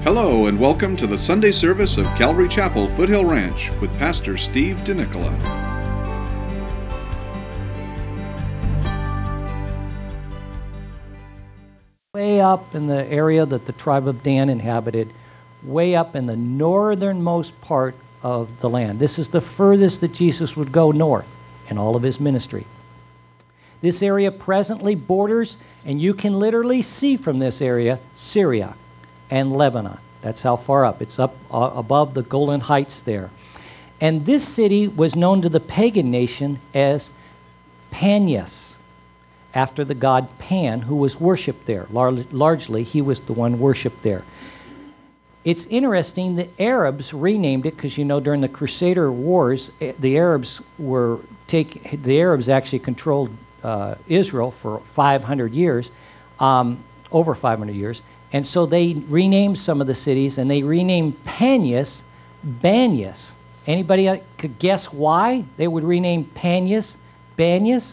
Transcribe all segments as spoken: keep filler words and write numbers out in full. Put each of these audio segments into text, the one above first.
Hello and welcome to the Sunday service of Calvary Chapel, Foothill Ranch with Pastor Steve DeNicola. Way up in the area that the tribe of Dan inhabited, way up in the northernmost part of the land. This is the furthest that Jesus would go north in all of his ministry. This area presently borders, and you can literally see from this area, Syria and Lebanon. That's how far up. It's up uh, above the Golan Heights there. And this city was known to the pagan nation as Panias, after the god Pan, who was worshipped there. Lar- largely, he was the one worshipped there. It's interesting, the Arabs renamed it because, you know, during the Crusader Wars, the Arabs were take the Arabs actually controlled uh, Israel for five hundred years, um, over five hundred years. And so they renamed some of the cities, and they renamed Panias Banyas. Anybody could guess why they would rename Panias Banyas?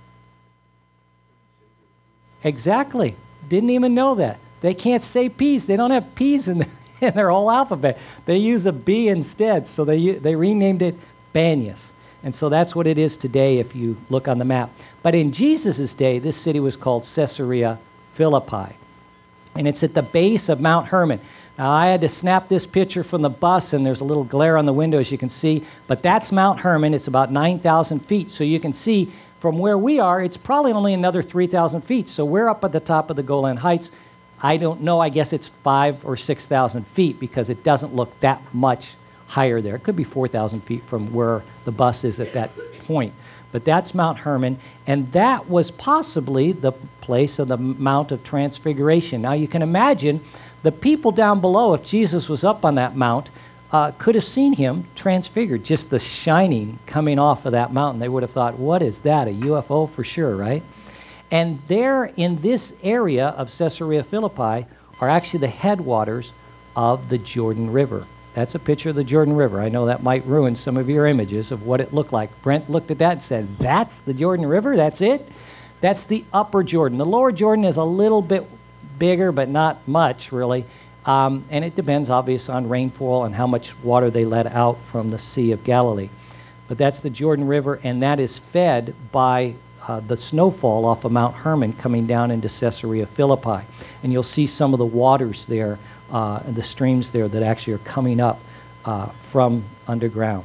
Exactly. Didn't even know that. They can't say P's. They don't have P's in, the, in their whole alphabet. They use a B instead, so they they renamed it Banyas. And so that's what it is today if you look on the map. But in Jesus' day, this city was called Caesarea Philippi. And it's at the base of Mount Hermon. Now, I had to snap this picture from the bus, and there's a little glare on the window, as you can see. But that's Mount Hermon. It's about nine thousand feet. So you can see from where we are, it's probably only another three thousand feet. So we're up at the top of the Golan Heights. I don't know. I guess it's five or six thousand feet because it doesn't look that much higher there. It could be four thousand feet from where the bus is at that point. But that's Mount Hermon, and that was possibly the place of the Mount of Transfiguration. Now you can imagine the people down below, if Jesus was up on that mount, uh, could have seen him transfigured, just the shining coming off of that mountain. They would have thought, what is that, a U F O for sure, right? And there in this area of Caesarea Philippi are actually the headwaters of the Jordan River. That's a picture of the Jordan River. I know that might ruin some of your images of what it looked like. Brent looked at that and said, that's the Jordan River? That's it? That's the upper Jordan. The lower Jordan is a little bit bigger, but not much, really. Um, and it depends, obviously, on rainfall and how much water they let out from the Sea of Galilee. But that's the Jordan River, and that is fed by uh, the snowfall off of Mount Hermon coming down into Caesarea Philippi. And you'll see some of the waters there, uh, and the streams there that actually are coming up uh, from underground.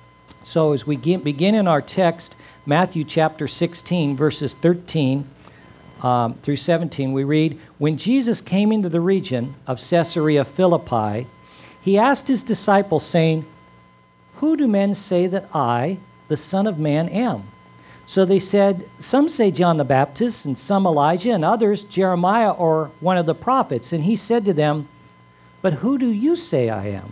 So as we get, begin in our text, Matthew chapter sixteen, verses thirteen um, through seventeen, we read, "When Jesus came into the region of Caesarea Philippi, he asked his disciples, saying, 'Who do men say that I, the Son of Man, am?' So they said, 'Some say John the Baptist, and some Elijah, and others Jeremiah or one of the prophets.' And he said to them, 'But who do you say I am?'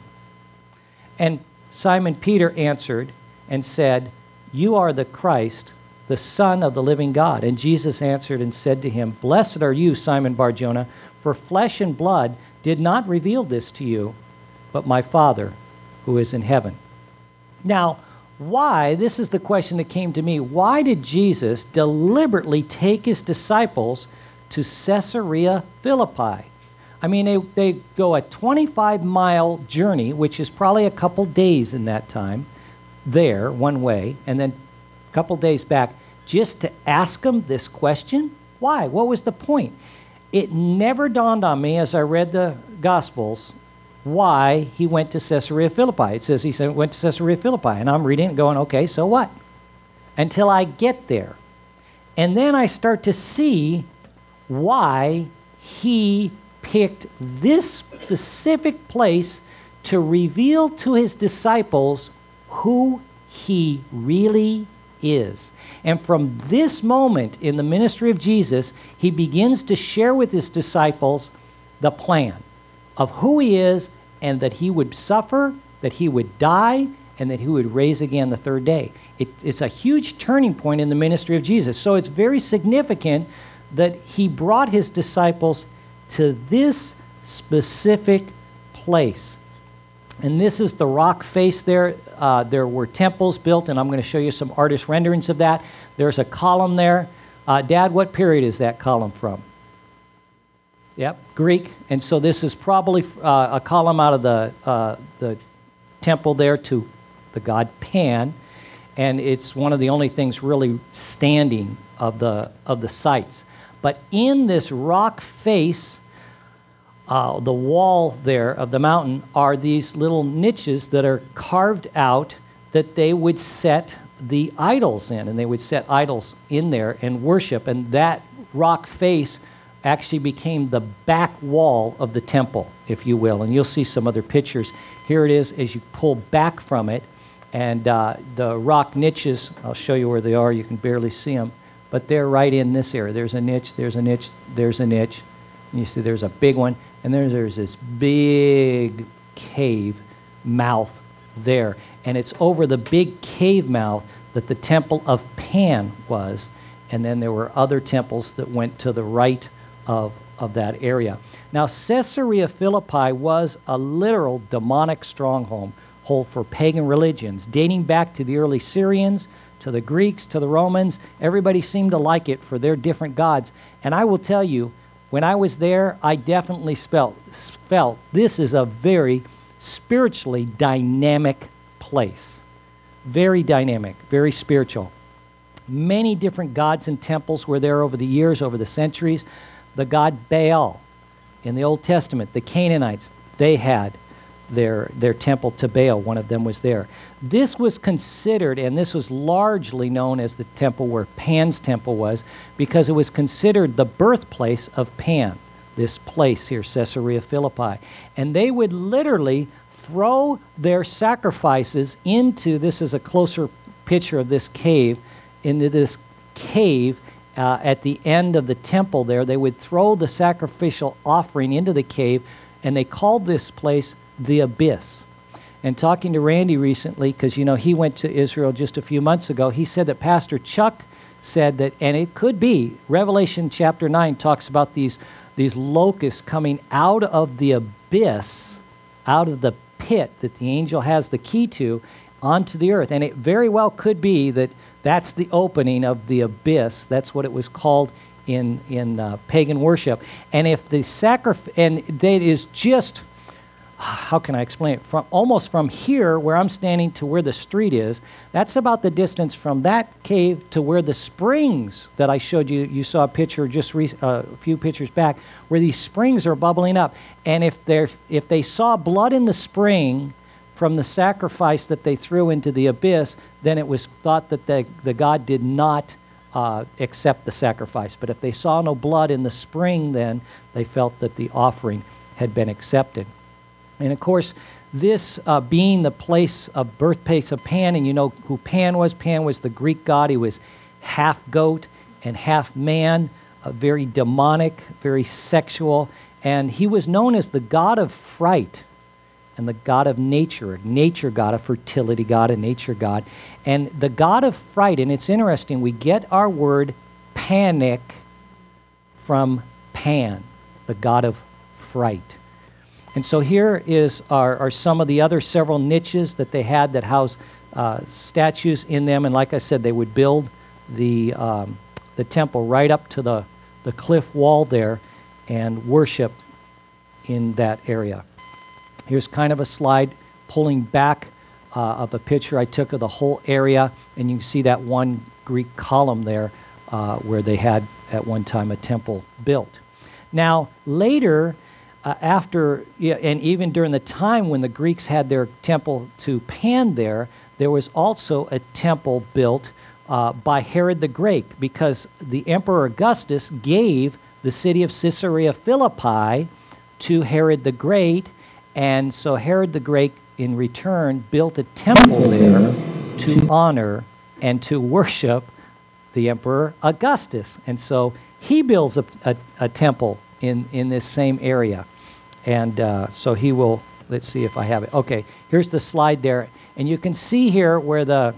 And Simon Peter answered and said, 'You are the Christ, the Son of the living God.' And Jesus answered and said to him, 'Blessed are you, Simon Bar-Jonah, for flesh and blood did not reveal this to you, but my Father who is in heaven.'" Now, why, this is the question that came to me, why did Jesus deliberately take his disciples to Caesarea Philippi? I mean, they, they go a twenty-five mile journey, which is probably a couple days in that time, there, one way, and then a couple days back, just to ask them this question? Why? What was the point? It never dawned on me as I read the Gospels why he went to Caesarea Philippi. It says he said, went to Caesarea Philippi, and I'm reading it going, okay, so what? Until I get there. And then I start to see why he picked this specific place to reveal to his disciples who he really is. And from this moment in the ministry of Jesus, he begins to share with his disciples the plan of who he is, and that he would suffer, that he would die, and that he would raise again the third day. It, it's a huge turning point in the ministry of Jesus. So it's very significant that he brought his disciples to this specific place. And this is the rock face there. Uh, there were temples built, and I'm going to show you some artist renderings of that. There's a column there. Uh, Dad, what period is that column from? Yep, Greek. And so this is probably uh, a column out of the uh, the temple there to the god Pan, and it's one of the only things really standing of the of the sites. But in this rock face, uh, the wall there of the mountain, are these little niches that are carved out that they would set the idols in, and they would set idols in there and worship, and that rock face actually became the back wall of the temple, if you will. And you'll see some other pictures. Here it is as you pull back from it, and uh, the rock niches, I'll show you where they are. You can barely see them, but they're right in this area. There's a niche, there's a niche, there's a niche. And you see there's a big one, and there's, there's this big cave mouth there. And it's over the big cave mouth that the temple of Pan was. And then there were other temples that went to the right of, of that area. Now, Caesarea Philippi was a literal demonic stronghold for pagan religions, dating back to the early Syrians, to the Greeks, to the Romans. Everybody seemed to like it for their different gods. And I will tell you, when I was there, I definitely felt, felt this is a very spiritually dynamic place. Very dynamic, very spiritual. Many different gods and temples were there over the years, over the centuries. The god Baal in the Old Testament, the Canaanites, they had their their temple to Baal. One of them was there. This was considered, and this was largely known as the temple where Pan's temple was, because it was considered the birthplace of Pan, this place here, Caesarea Philippi. And they would literally throw their sacrifices into, this is a closer picture of this cave, into this cave uh, at the end of the temple there. They would throw the sacrificial offering into the cave, and they called this place the Abyss. And talking to Randy recently, because, you know, he went to Israel just a few months ago, he said that Pastor Chuck said that, and it could be, Revelation chapter nine talks about these, these locusts coming out of the abyss, out of the pit that the angel has the key to, onto the earth. And it very well could be that that's the opening of the abyss. That's what it was called in, in uh, pagan worship. And if the sacrifice, and that is just, how can I explain it? From almost from here where I'm standing to where the street is, that's about the distance from that cave to where the springs that I showed you, you saw a picture just re, uh, a few pictures back, where these springs are bubbling up. And if they're if they saw blood in the spring from the sacrifice that they threw into the abyss, then it was thought that the, the god did not uh, accept the sacrifice. But if they saw no blood in the spring, then they felt that the offering had been accepted. And of course, this uh, being the place of birthplace of Pan, and you know who Pan was. Pan was the Greek god. He was half goat and half man, uh, very demonic, very sexual. And he was known as the god of fright and the god of nature, a nature god, a fertility god, a nature god. And the god of fright, and it's interesting, we get our word panic from Pan, the god of fright. And so here is are, are some of the other several niches that they had that house uh, statues in them. And like I said, they would build the um, the temple right up to the, the cliff wall there and worship in that area. Here's kind of a slide pulling back uh, of a picture I took of the whole area. And you can see that one Greek column there uh, where they had at one time a temple built. Now, later, Uh, after, yeah, and even during the time when the Greeks had their temple to Pan there, there was also a temple built uh, by Herod the Great, because the Emperor Augustus gave the city of Caesarea Philippi to Herod the Great, and so Herod the Great, in return, built a temple there to honor and to worship the Emperor Augustus. And so he builds a, a, a temple in, in this same area. And uh, so he will, let's see if I have it. Okay, here's the slide there. And you can see here where the,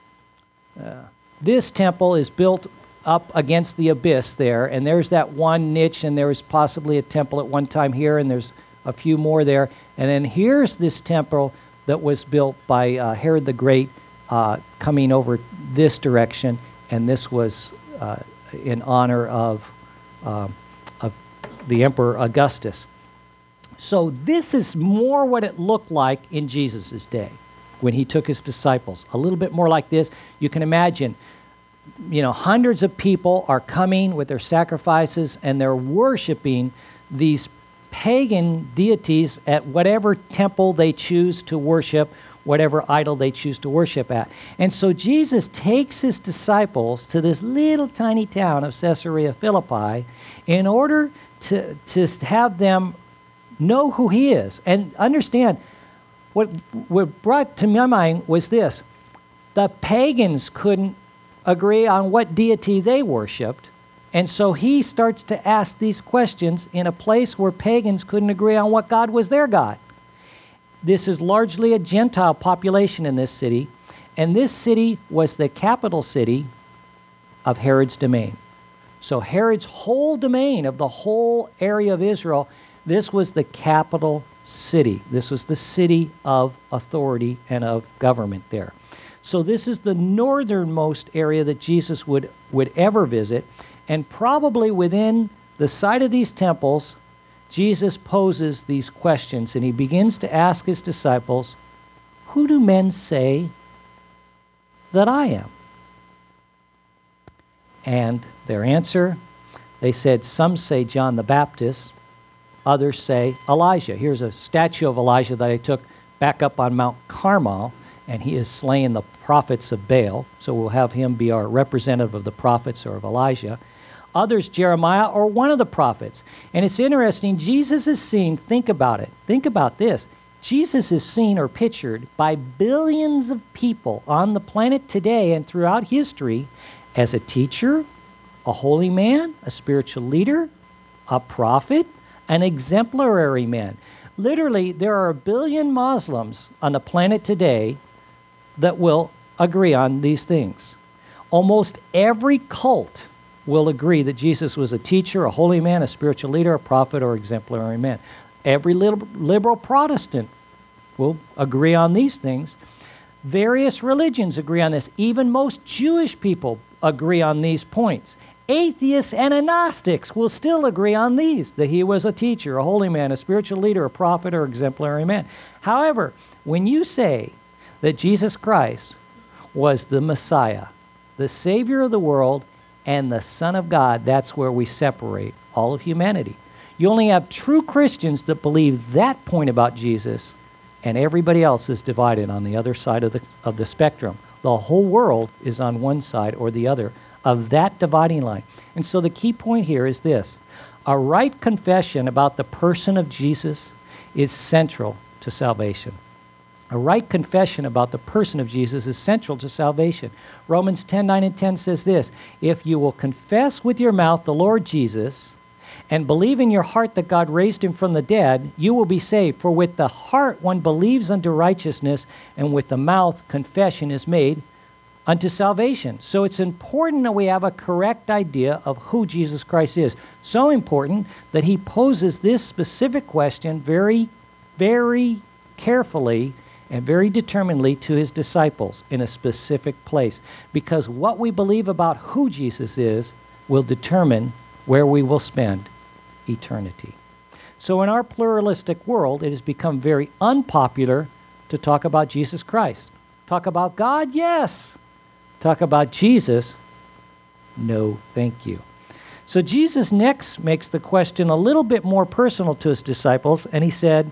uh, this temple is built up against the abyss there. And there's that one niche, and there was possibly a temple at one time here, and there's a few more there. And then here's this temple that was built by uh, Herod the Great uh, coming over this direction. And this was uh, in honor of, uh, of the Emperor Augustus. So this is more what it looked like in Jesus' day when he took his disciples. A little bit more like this. You can imagine, you know, hundreds of people are coming with their sacrifices and they're worshiping these pagan deities at whatever temple they choose to worship, whatever idol they choose to worship at. And so Jesus takes his disciples to this little tiny town of Caesarea Philippi in order to, to have them know who he is. And understand, what, what brought to my mind was this. The pagans couldn't agree on what deity they worshipped. And so he starts to ask these questions in a place where pagans couldn't agree on what God was their God. This is largely a Gentile population in this city, and this city was the capital city of Herod's domain. So Herod's whole domain of the whole area of Israel, this was the capital city. This was the city of authority and of government there. So this is the northernmost area that Jesus would, would ever visit. And probably within the site of these temples, Jesus poses these questions, and he begins to ask his disciples, who do men say that I am? And their answer, they said, some say John the Baptist, others say Elijah. Here's a statue of Elijah that I took back up on Mount Carmel, and he is slaying the prophets of Baal. So we'll have him be our representative of the prophets or of Elijah. Others, Jeremiah or one of the prophets. And it's interesting, Jesus is seen, think about it, think about this. Jesus is seen or pictured by billions of people on the planet today and throughout history as a teacher, a holy man, a spiritual leader, a prophet, an exemplary man. Literally, there are a billion Muslims on the planet today that will agree on these things. Almost every cult will agree that Jesus was a teacher, a holy man, a spiritual leader, a prophet, or exemplary man. Every liberal Protestant will agree on these things. Various religions agree on this. Even most Jewish people agree on these points. Atheists and agnostics will still agree on these, that he was a teacher, a holy man, a spiritual leader, a prophet, or exemplary man. However, when you say that Jesus Christ was the Messiah, the Savior of the world, and the Son of God, that's where we separate all of humanity. You only have true Christians that believe that point about Jesus, and everybody else is divided on the other side of the, of the spectrum. The whole world is on one side or the other of that dividing line. And so the key point here is this. A right confession about the person of Jesus is central to salvation. A right confession about the person of Jesus is central to salvation. Romans ten, nine, and ten says this, if you will confess with your mouth the Lord Jesus and believe in your heart that God raised him from the dead, you will be saved. For with the heart one believes unto righteousness, and with the mouth confession is made unto salvation. So it's important that we have a correct idea of who Jesus Christ is. So important that he poses this specific question very, very carefully and very determinedly to his disciples in a specific place. Because what we believe about who Jesus is will determine where we will spend eternity. So in our pluralistic world, it has become very unpopular to talk about Jesus Christ. Talk about God? Yes. Talk about Jesus? No, thank you. So Jesus next makes the question a little bit more personal to his disciples, and he said,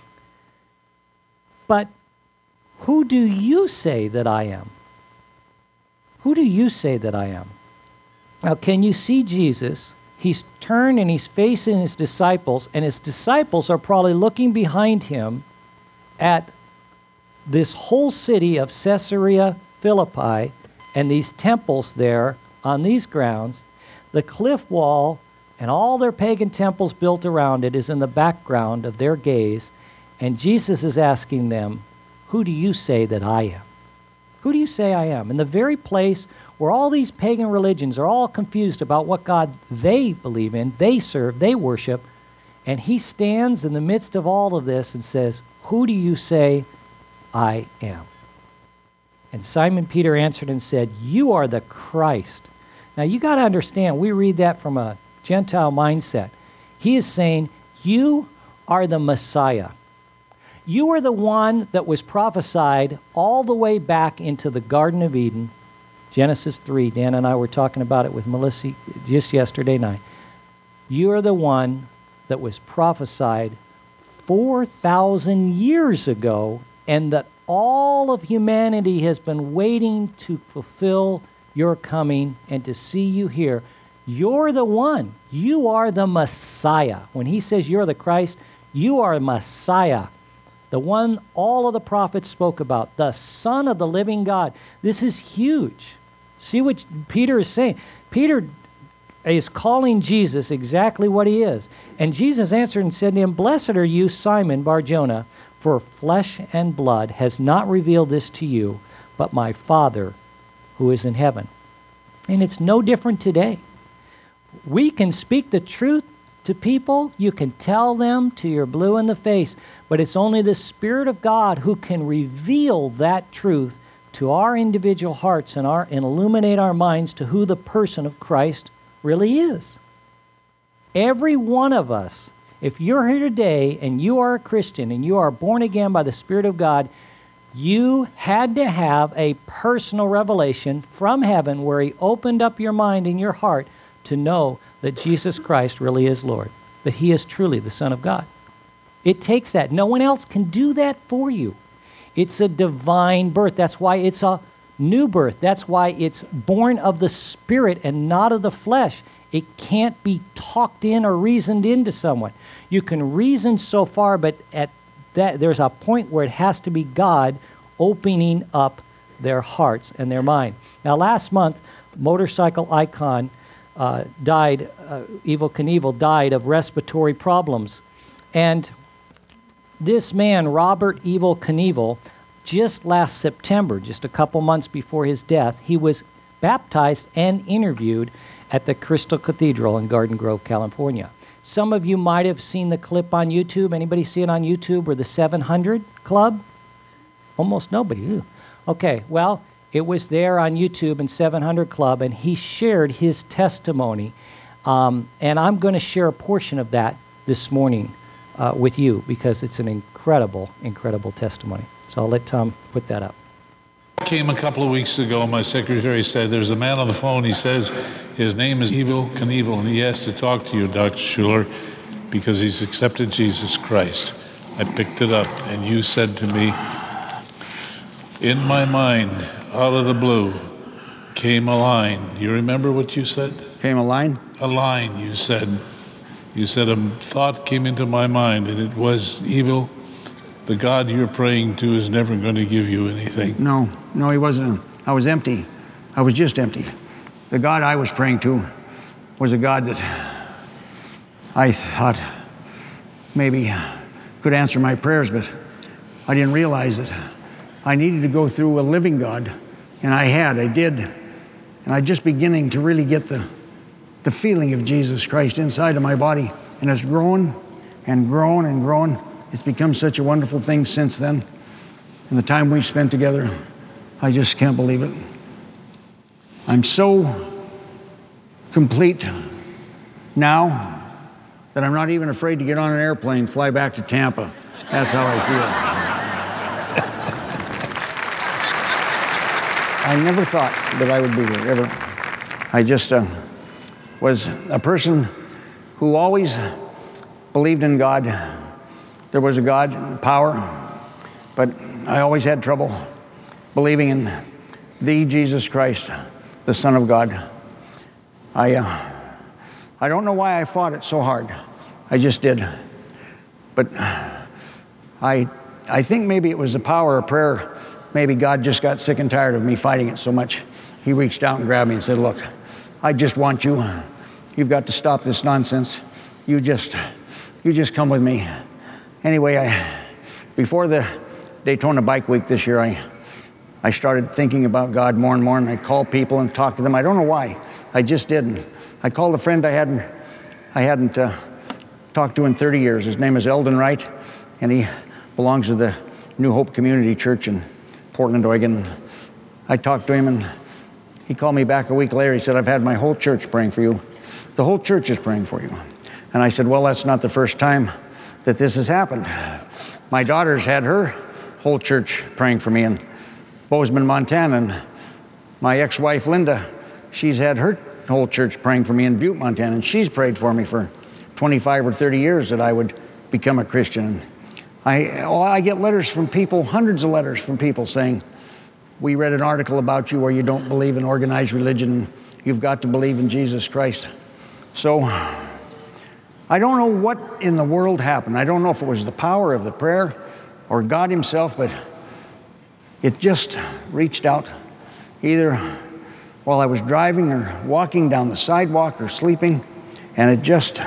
but who do you say that I am? Who do you say that I am? Now, can you see Jesus? He's turned and he's facing his disciples, and his disciples are probably looking behind him at this whole city of Caesarea Philippi and these temples there on these grounds. The cliff wall and all their pagan temples built around it is in the background of their gaze, and Jesus is asking them, who do you say that I am? Who do you say I am? In the very place where all these pagan religions are all confused about what God they believe in, they serve, they worship, and he stands in the midst of all of this and says, who do you say I am? And Simon Peter answered and said, you are the Christ. Now you got to understand, we read that from a Gentile mindset. He is saying, you are the Messiah. You are the one that was prophesied all the way back into the Garden of Eden. Genesis three, Dan and I were talking about it with Melissa just yesterday night. You are the one that was prophesied four thousand years ago, and that all of humanity has been waiting to fulfill your coming and to see you here. You're the one. You are the Messiah. When he says you're the Christ, you are Messiah, the one all of the prophets spoke about, the Son of the living God. This is huge. See what Peter is saying. Peter is calling Jesus exactly what he is. And Jesus answered and said to him, blessed are you, Simon Bar-Jonah, for flesh and blood has not revealed this to you, but my Father who is in heaven. And it's no different today. We can speak the truth to people. You can tell them till you're blue in the face, but it's only the Spirit of God who can reveal that truth to our individual hearts and, our, and illuminate our minds to who the person of Christ really is. Every one of us, if you're here today and you are a Christian and you are born again by the Spirit of God, you had to have a personal revelation from heaven where he opened up your mind and your heart to know that Jesus Christ really is Lord, that he is truly the Son of God. It takes that. No one else can do that for you. It's a divine birth. That's why it's a new birth. That's why it's born of the Spirit and not of the flesh. It can't be talked in or reasoned into someone. You can reason so far, but at that there's a point where it has to be God opening up their hearts and their mind. Now, last month, motorcycle icon uh, died, uh, Evel Knievel died of respiratory problems. And this man, Robert Evel Knievel, just last September, just a couple months before his death, he was baptized and interviewed at the Crystal Cathedral in Garden Grove, California. Some of you might have seen the clip on YouTube. Anybody see it on YouTube, or the seven hundred Club? Almost nobody. Ew. Okay, well, it was there on YouTube and seven hundred Club, and he shared his testimony. Um, and I'm going to share a portion of that this morning uh, with you, because it's an incredible, incredible testimony. So I'll let Tom put that up. Came a couple of weeks ago, my secretary said, there's a man on the phone, he says his name is Evel Knievel, and he has to talk to you, Doctor Schuller, because he's accepted Jesus Christ. I picked it up, and you said to me, in my mind, out of the blue, came a line. You remember what you said? Came a line? A line, you said. You said a thought came into my mind, and it was, Evel, the God you're praying to is never going to give you anything. No, no, he wasn't. I was empty. I was just empty. The God I was praying to was a God that I thought maybe could answer my prayers, but I didn't realize that I needed to go through a living God, and I had, I did. And I just beginning to really get the, the feeling of Jesus Christ inside of my body, and it's grown and grown and grown. It's become such a wonderful thing since then. And the time we spent together, I just can't believe it. I'm so complete now that I'm not even afraid to get on an airplane, fly back to Tampa. That's how I feel. I never thought that I would be here, ever. I just uh, was a person who always believed in God. There was a God, power, but I always had trouble believing in the Jesus Christ, the Son of God. I, uh, I don't know why I fought it so hard. I just did. But I, I think maybe it was the power of prayer. Maybe God just got sick and tired of me fighting it so much. He reached out and grabbed me and said, look, I just want you. You've got to stop this nonsense. You just, you just come with me. Anyway, I, before the Daytona Bike Week this year, I, I started thinking about God more and more, and I called people and talked to them. I don't know why. I just didn't. I called a friend I hadn't, I hadn't uh, talked to in thirty years. His name is Eldon Wright, and he belongs to the New Hope Community Church in Portland, Oregon. I talked to him, and he called me back a week later. He said, I've had my whole church praying for you. The whole church is praying for you. And I said, well, that's not the first time that this has happened. My daughter's had her whole church praying for me in Bozeman, Montana. And my ex-wife, Linda, she's had her whole church praying for me in Butte, Montana. And she's prayed for me for twenty-five or thirty years that I would become a Christian. I, oh, I get letters from people, hundreds of letters from people saying, we read an article about you where you don't believe in organized religion. You've got to believe in Jesus Christ. So I don't know what in the world happened. I don't know if it was the power of the prayer or God himself, but it just reached out either while I was driving or walking down the sidewalk or sleeping, and it just,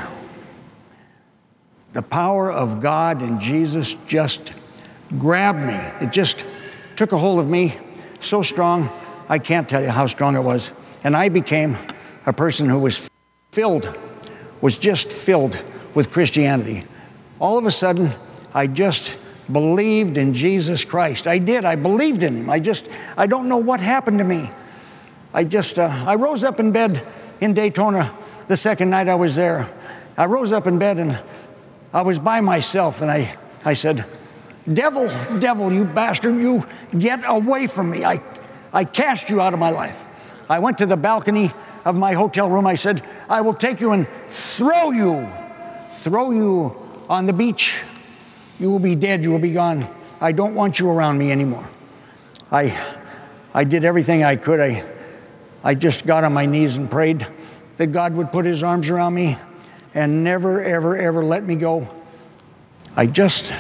the power of God and Jesus just grabbed me. It just took a hold of me so strong, I can't tell you how strong it was. And I became a person who was filled, was just filled with Christianity. All of a sudden, I just believed in Jesus Christ. I did. I believed in him. I just, I don't know what happened to me. I just, uh, I rose up in bed in Daytona the second night I was there. I rose up in bed and I was by myself, and I, I said, devil, devil, you bastard, you get away from me. I, I cast you out of my life. I went to the balcony of my hotel room. I said, I will take you and throw you, throw you on the beach. You will be dead. You will be gone. I don't want you around me anymore. I, I did everything I could. I, I just got on my knees and prayed that God would put his arms around me and never, ever, ever let me go. I just,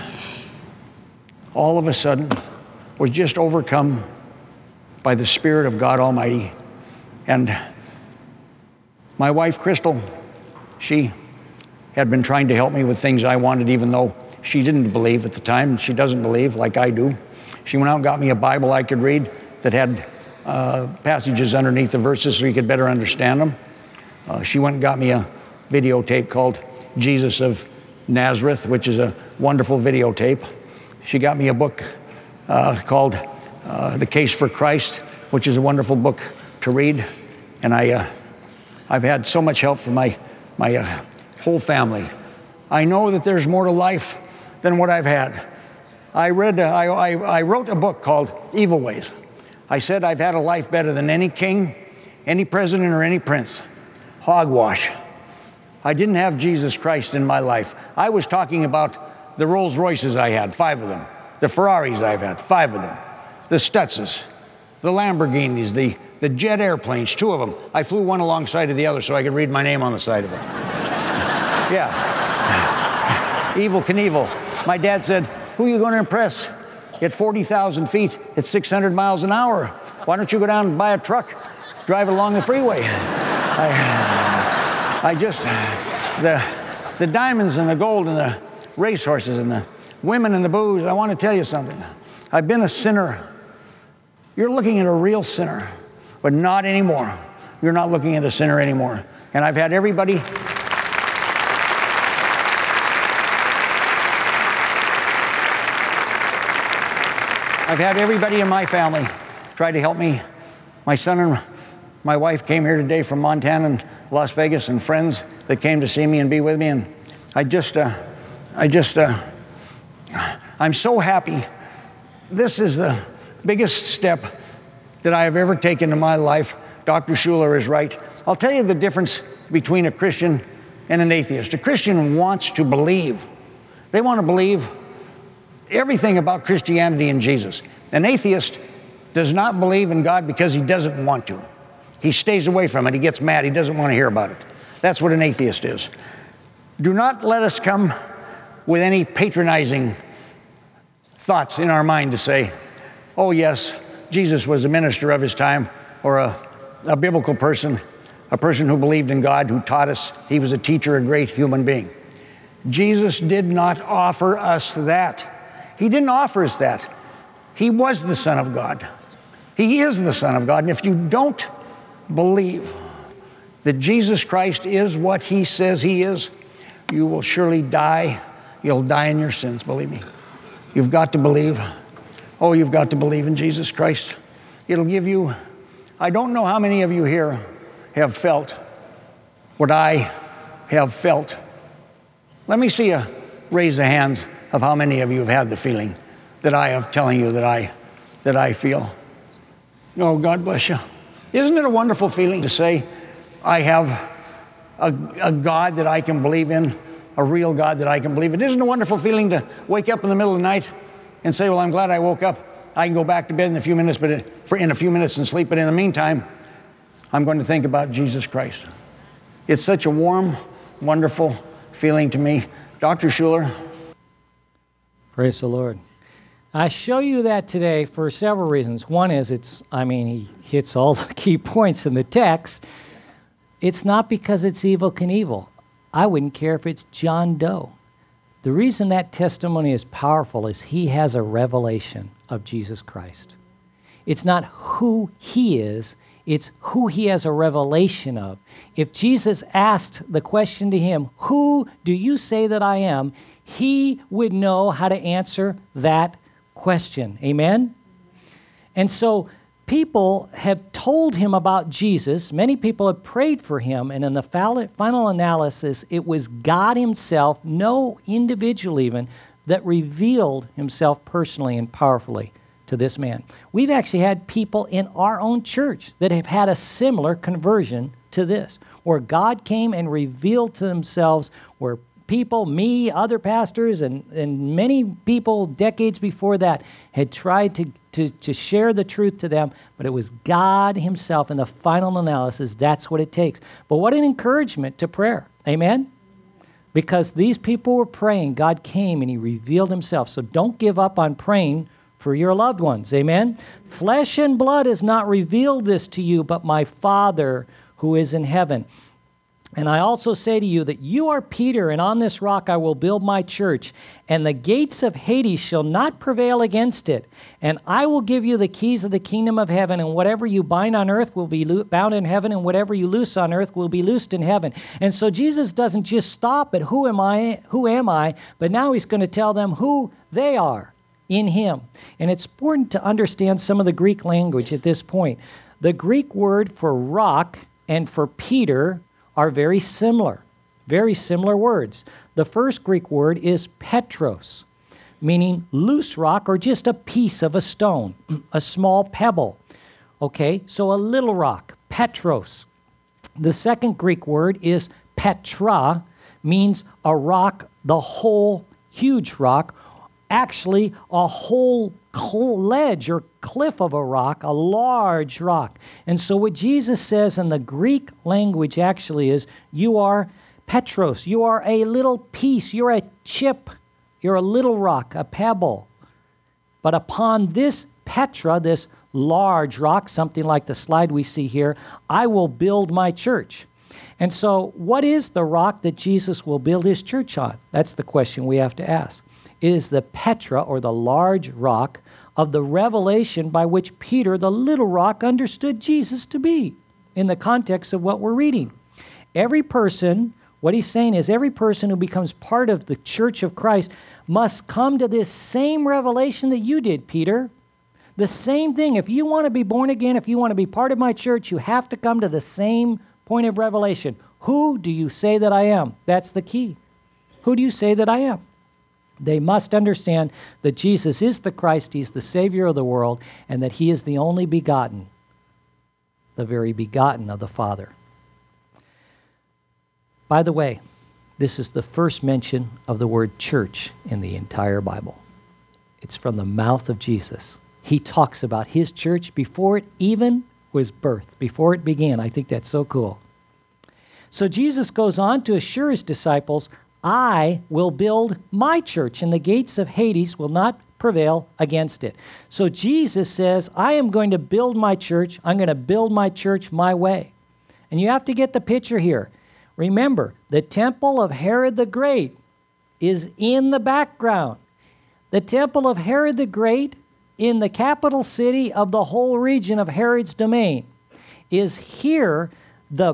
all of a sudden, was just overcome by the Spirit of God Almighty. And my wife, Crystal, she had been trying to help me with things I wanted, even though she didn't believe at the time. She doesn't believe like I do. She went out and got me a Bible I could read that had uh, passages underneath the verses so you could better understand them. Uh, she went and got me a videotape called Jesus of Nazareth, which is a wonderful videotape. She got me a book uh, called uh, The Case for Christ, which is a wonderful book to read. And I, uh, I've had so much help from my, my uh, whole family. I know that there's more to life than what I've had. I read, uh, I, I, I wrote a book called Evil Ways. I said I've had a life better than any king, any president, or any prince. Hogwash. I didn't have Jesus Christ in my life. I was talking about the Rolls Royces I had, five of them. The Ferraris I've had, five of them. The Stutzes, the Lamborghinis, the, the jet airplanes, two of them. I flew one alongside of the other so I could read my name on the side of it. Yeah. Evel Knievel. My dad said, who are you going to impress? At forty thousand feet, at six hundred miles an hour. Why don't you go down and buy a truck, drive along the freeway? I, I just, the, the diamonds and the gold and the racehorses and the women and the booze, I want to tell you something. I've been a sinner. You're looking at a real sinner, but not anymore. You're not looking at a sinner anymore. And I've had everybody... I've had everybody in my family try to help me. My son and my wife came here today from Montana and Las Vegas, and friends that came to see me and be with me. And I just, uh, I just, uh, I'm so happy. This is the biggest step that I have ever taken in my life. Doctor Schuller is right. I'll tell you the difference between a Christian and an atheist. A Christian wants to believe. They want to believe everything about Christianity and Jesus. An atheist does not believe in God because he doesn't want to. He stays away from it. He gets mad. He doesn't want to hear about it. That's what an atheist is. Do not let us come with any patronizing thoughts in our mind to say, oh yes, Jesus was a minister of his time, or a, a biblical person, a person who believed in God, who taught us. He was a teacher, a great human being. Jesus did not offer us that. He didn't offer us that. He was the Son of God. He is the Son of God. And if you don't believe that Jesus Christ is what he says he is, you will surely die. You'll die in your sins, believe me. You've got to believe. Oh, you've got to believe in Jesus Christ. It'll give you, I don't know how many of you here have felt what I have felt Let me see a raise of hands of how many of you have had the feeling that I am telling you that I, that I feel. Oh, God bless you. Isn't it a wonderful feeling to say, I have a, a God that I can believe in, a real God that I can believe in? Isn't it a wonderful feeling to wake up in the middle of the night and say, well, I'm glad I woke up. I can go back to bed in a few minutes, but for in a few minutes and sleep. But in the meantime, I'm going to think about Jesus Christ. It's such a warm, wonderful feeling to me. Doctor Schuller. Praise the Lord. I show you that today for several reasons. One is it's, I mean, he hits all the key points in the text. It's not because it's Evel Knievel. I wouldn't care if it's John Doe. The reason that testimony is powerful is he has a revelation of Jesus Christ. It's not who he is, it's who he has a revelation of. If Jesus asked the question to him, who do you say that I am? He would know how to answer that question. Amen? And so people have told him about Jesus. Many people have prayed for him. And in the final analysis, it was God himself, no individual even, that revealed himself personally and powerfully to this man. We've actually had people in our own church that have had a similar conversion to this, where God came and revealed to themselves, where people, me, other pastors, and, and many people decades before that had tried to, to, to share the truth to them, but it was God himself. In the final analysis, that's what it takes. But what an encouragement to prayer. Amen? Because these people were praying, God came and he revealed himself. So don't give up on praying for your loved ones. Amen? Flesh and blood has not revealed this to you, but my Father who is in heaven. And I also say to you that you are Peter, and on this rock I will build my church, and the gates of Hades shall not prevail against it. And I will give you the keys of the kingdom of heaven, and whatever you bind on earth will be lo- bound in heaven, and whatever you loose on earth will be loosed in heaven. And so Jesus doesn't just stop at who am I, who am I, but now he's going to tell them who they are in him. And it's important to understand some of the Greek language at this point. The Greek word for rock and for Peter are very similar, very similar words. The first Greek word is petros, meaning loose rock or just a piece of a stone, a small pebble. Okay, so a little rock, petros. The second Greek word is petra, means a rock, the whole huge rock, actually a whole ledge or cliff of a rock, a large rock. And so what Jesus says in the Greek language actually is, you are Petros, you are a little piece, you're a chip, you're a little rock, a pebble. But upon this Petra, this large rock, something like the slide we see here, I will build my church. And so what is the rock that Jesus will build his church on? That's the question we have to ask. It is the Petra, or the large rock, of the revelation by which Peter, the little rock, understood Jesus to be in the context of what we're reading. Every person, what he's saying is every person who becomes part of the church of Christ must come to this same revelation that you did, Peter. The same thing. If you want to be born again, if you want to be part of my church, you have to come to the same point of revelation. Who do you say that I am? That's the key. Who do you say that I am? They must understand that Jesus is the Christ, he's the Savior of the world, and that he is the only begotten, the very begotten of the Father. By the way, this is the first mention of the word church in the entire Bible. It's from the mouth of Jesus. He talks about his church before it even was birthed, before it began. I think that's so cool. So Jesus goes on to assure his disciples, I will build my church, and the gates of Hades will not prevail against it. So Jesus says, I am going to build my church. I'm going to build my church my way. And you have to get the picture here. Remember, the temple of Herod the Great is in the background. The temple of Herod the Great in the capital city of the whole region of Herod's domain is here. The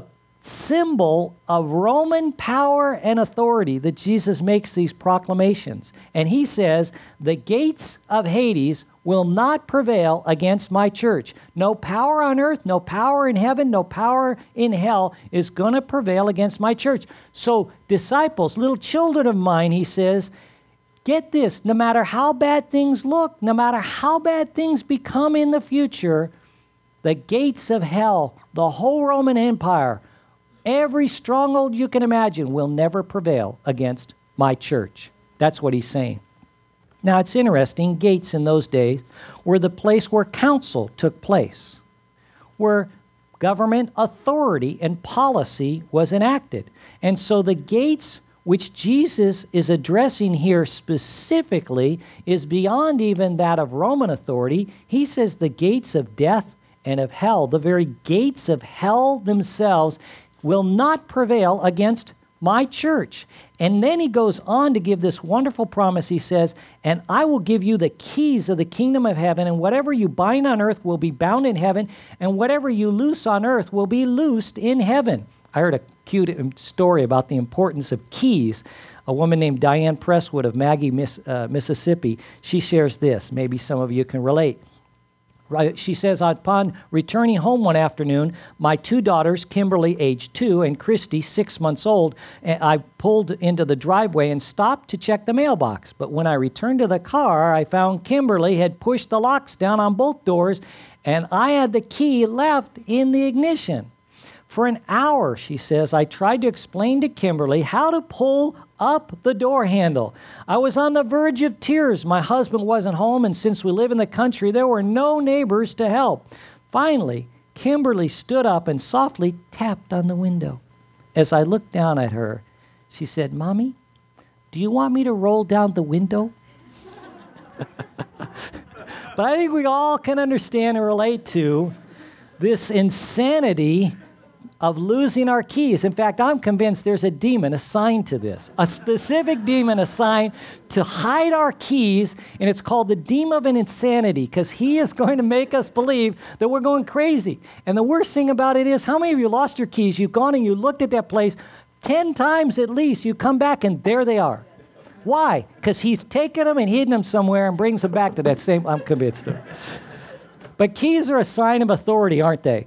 symbol of Roman power and authority that Jesus makes these proclamations. And he says, the gates of Hades will not prevail against my church. No power on earth, no power in heaven, no power in hell is going to prevail against my church. So disciples, little children of mine, he says, get this, no matter how bad things look, no matter how bad things become in the future, the gates of hell, the whole Roman Empire, every stronghold you can imagine will never prevail against my church. That's what he's saying. Now, it's interesting, gates in those days were the place where council took place, where government authority and policy was enacted. And so the gates which Jesus is addressing here specifically is beyond even that of Roman authority. He says the gates of death and of hell, the very gates of hell themselves, will not prevail against my church. And then he goes on to give this wonderful promise. He says, and I will give you the keys of the kingdom of heaven, and whatever you bind on earth will be bound in heaven, and whatever you loose on earth will be loosed in heaven. I heard a cute story about the importance of keys. A woman named Diane Presswood of Maggie, Miss, uh, Mississippi, she shares this. Maybe some of you can relate. Right, she says, upon returning home one afternoon, my two daughters, Kimberly, age two, and Christy, six months old, I pulled into the driveway and stopped to check the mailbox. But when I returned to the car, I found Kimberly had pushed the locks down on both doors, and I had the key left in the ignition. For an hour, she says, I tried to explain to Kimberly how to pull up the door handle. I was on the verge of tears. My husband wasn't home, and since we live in the country, there were no neighbors to help. Finally, Kimberly stood up and softly tapped on the window. As I looked down at her, she said, Mommy, do you want me to roll down the window? But I think we all can understand and relate to this insanity of losing our keys. In fact, I'm convinced there's a demon assigned to this, a specific demon assigned to hide our keys, and it's called the demon of an insanity, because he is going to make us believe that we're going crazy. And the worst thing about it is, how many of you lost your keys? You've gone and you looked at that place ten times at least. You come back and there they are. Why? Because he's taken them and hidden them somewhere and brings them back to that same, I'm convinced of. But keys are a sign of authority, aren't they?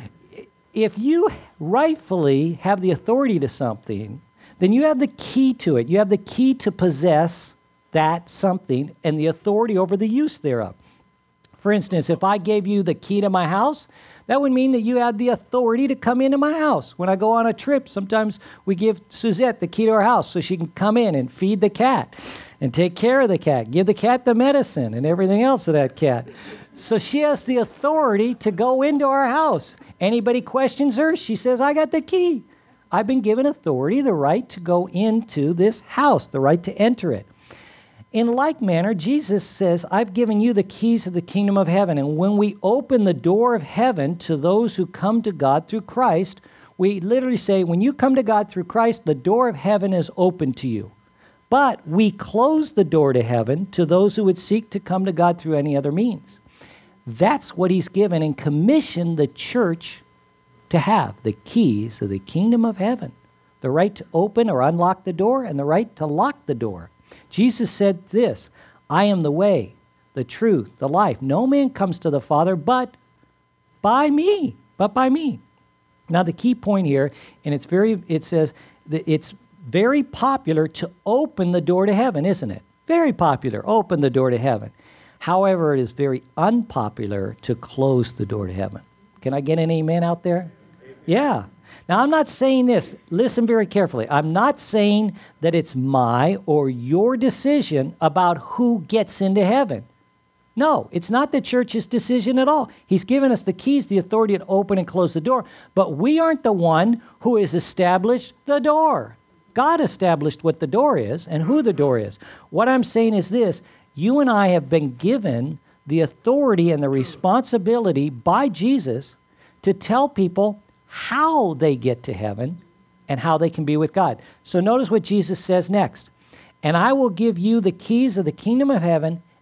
If you rightfully have the authority to something, then you have the key to it. You have the key to possess that something and the authority over the use thereof. For instance, if I gave you the key to my house, that would mean that you had the authority to come into my house. When I go on a trip, sometimes we give Suzette the key to our house so she can come in and feed the cat and take care of the cat, give the cat the medicine and everything else of that cat. So she has the authority to go into our house. Anybody questions her, she says, I got the key. I've been given authority, the right to go into this house, the right to enter it. In like manner, Jesus says, I've given you the keys of the kingdom of heaven. And when we open the door of heaven to those who come to God through Christ, we literally say, when you come to God through Christ, the door of heaven is open to you. But we close the door to heaven to those who would seek to come to God through any other means. That's what he's given and commissioned the church to have, the keys of the kingdom of heaven, the right to open or unlock the door and the right to lock the door. Jesus said this, I am the way, the truth, the life. No man comes to the Father but by me, but by me. Now the key point here, and it's very, it says that it's very popular to open the door to heaven, isn't it? Very popular, open the door to heaven. However, it is very unpopular to close the door to heaven. Can I get an amen out there? Yeah. Now, I'm not saying this. Listen very carefully. I'm not saying that it's my or your decision about who gets into heaven. No, it's not the church's decision at all. He's given us the keys, the authority to open and close the door, but we aren't the one who has established the door. God established what the door is and who the door is. What I'm saying is this. You and I have been given the authority and the responsibility by Jesus to tell people how they get to heaven and how they can be with God. So notice what Jesus says next. And I will give you the keys of the kingdom of heaven,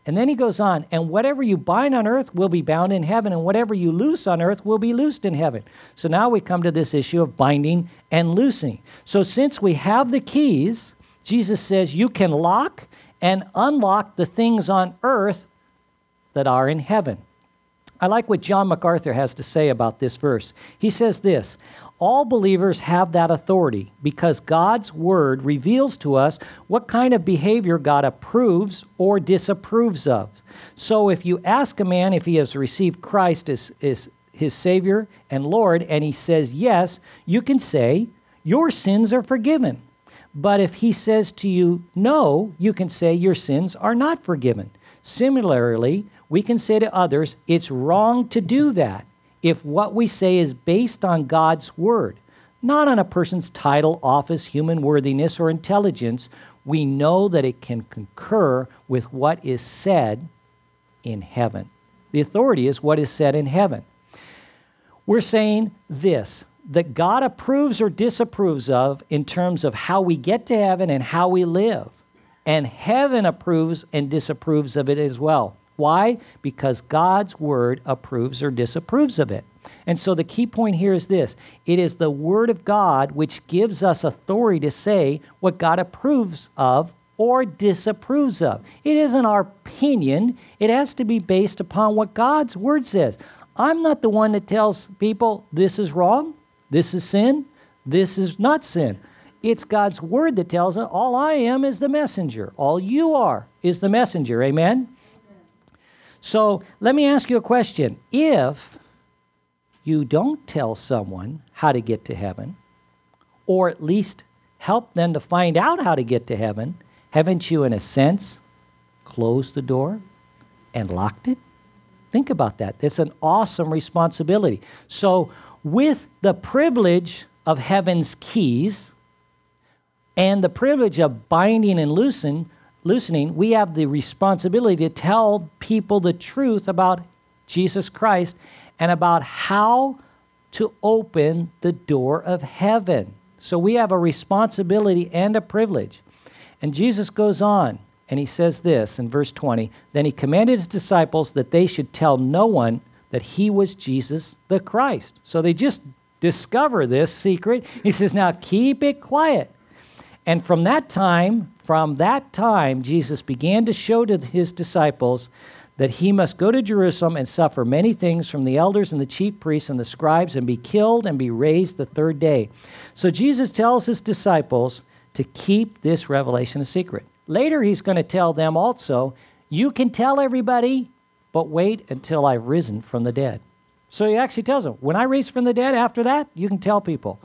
And then he goes on, and whatever you bind on earth will be bound in heaven, and whatever you loose on earth will be loosed in heaven. So now we come to this issue of binding and loosing. So since we have the keys, Jesus says you can lock and unlock the things on earth that are in heaven. I like what John MacArthur has to say about this verse. He says this, all believers have that authority because God's word reveals to us what kind of behavior God approves or disapproves of. So if you ask a man if he has received Christ as, as his Savior and Lord, and he says yes, you can say, your sins are forgiven. But if he says to you no, you can say your sins are not forgiven. Similarly, we can say to others, it's wrong to do that if what we say is based on God's word, not on a person's title, office, human worthiness, or intelligence. We know that it can concur with what is said in heaven. The authority is what is said in heaven. We're saying this, that God approves or disapproves of in terms of how we get to heaven and how we live. And heaven approves and disapproves of it as well. Why? Because God's word approves or disapproves of it. And so the key point here is this. It is the word of God which gives us authority to say what God approves of or disapproves of. It isn't our opinion. It has to be based upon what God's word says. I'm not the one that tells people this is wrong, this is sin, this is not sin. It's God's word that tells us all I am is the messenger. All you are is the messenger. Amen? So let me ask you a question. If you don't tell someone how to get to heaven, or at least help them to find out how to get to heaven, haven't you, in a sense, closed the door and locked it? Think about that. It's an awesome responsibility. So with the privilege of heaven's keys and the privilege of binding and loosening, loosening, we have the responsibility to tell people the truth about Jesus Christ and about how to open the door of heaven. So we have a responsibility and a privilege. And Jesus goes on and he says this in verse twenty, then he commanded his disciples that they should tell no one that he was Jesus the Christ. So they just discover this secret. He says, now keep it quiet. And from that time, from that time, Jesus began to show to his disciples that he must go to Jerusalem and suffer many things from the elders and the chief priests and the scribes and be killed and be raised the third day. So Jesus tells his disciples to keep this revelation a secret. Later, he's going to tell them also, you can tell everybody, but wait until I've risen from the dead. So he actually tells them, when I raise from the dead, after that, you can tell people.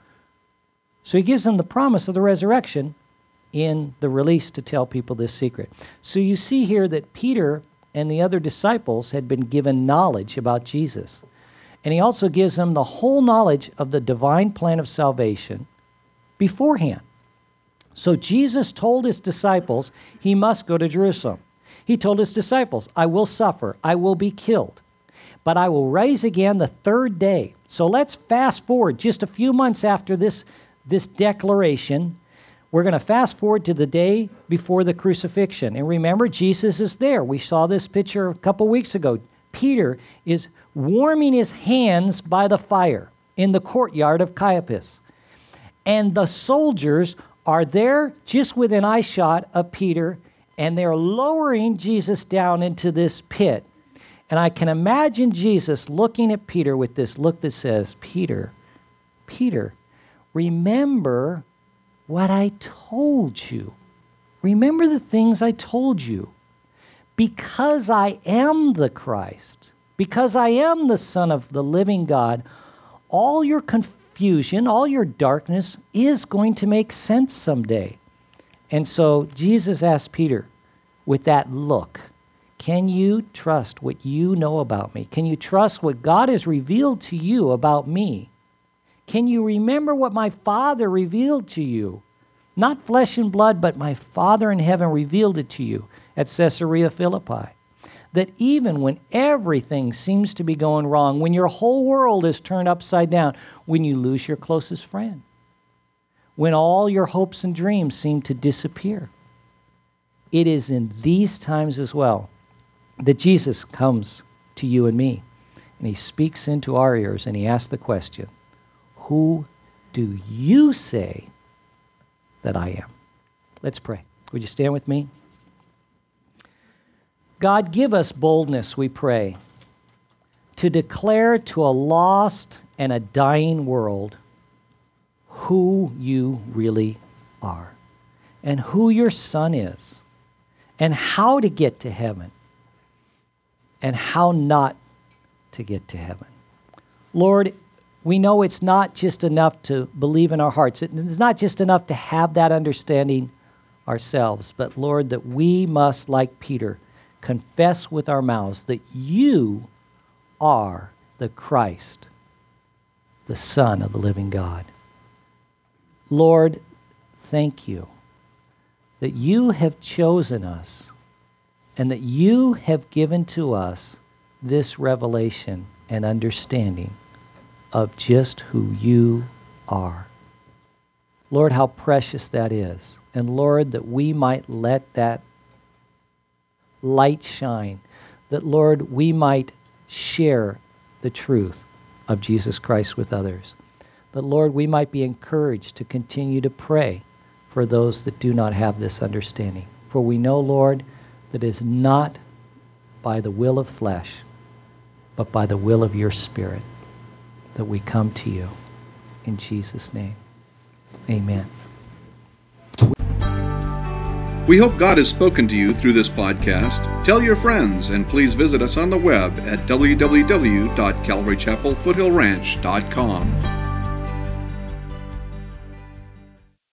So he gives them the promise of the resurrection in the release to tell people this secret. So you see here that Peter and the other disciples had been given knowledge about Jesus. And he also gives them the whole knowledge of the divine plan of salvation beforehand. So Jesus told his disciples he must go to Jerusalem. He told his disciples, I will suffer, I will be killed, but I will rise again the third day. So let's fast forward just a few months after this this declaration. We're going to fast forward to the day before the crucifixion. And remember, Jesus is there. We saw this picture a couple weeks ago. Peter is warming his hands by the fire in the courtyard of Caiaphas. And the soldiers are there just within eyeshot of Peter, and they're lowering Jesus down into this pit. And I can imagine Jesus looking at Peter with this look that says, Peter, Peter, remember what I told you. Remember the things I told you. Because I am the Christ, because I am the Son of the living God, all your confusion, all your darkness is going to make sense someday. And so Jesus asked Peter with that look, can you trust what you know about me? Can you trust what God has revealed to you about me? Can you remember what my Father revealed to you? Not flesh and blood, but my Father in heaven revealed it to you at Caesarea Philippi. That even when everything seems to be going wrong, when your whole world is turned upside down, when you lose your closest friend, when all your hopes and dreams seem to disappear, it is in these times as well that Jesus comes to you and me, and he speaks into our ears, and he asks the question, who do you say that I am? Let's pray. Would you stand with me? God, give us boldness, we pray, to declare to a lost and a dying world who you really are, and who your Son is, and how to get to heaven, and how not to get to heaven. Lord, we know it's not just enough to believe in our hearts. It's not just enough to have that understanding ourselves, but Lord, that we must, like Peter, confess with our mouths that you are the Christ, the Son of the living God. Lord, thank you that you have chosen us and that you have given to us this revelation and understanding of just who you are. Lord, how precious that is. And Lord, that we might let that light shine, that, Lord, we might share the truth of Jesus Christ with others. That, Lord, we might be encouraged to continue to pray for those that do not have this understanding. For we know, Lord, that it is not by the will of flesh, but by the will of your Spirit that we come to you. In Jesus' name, amen. We hope God has spoken to you through this podcast. Tell your friends, and please visit us on the web at w w w dot calvary chapel foothill ranch dot com.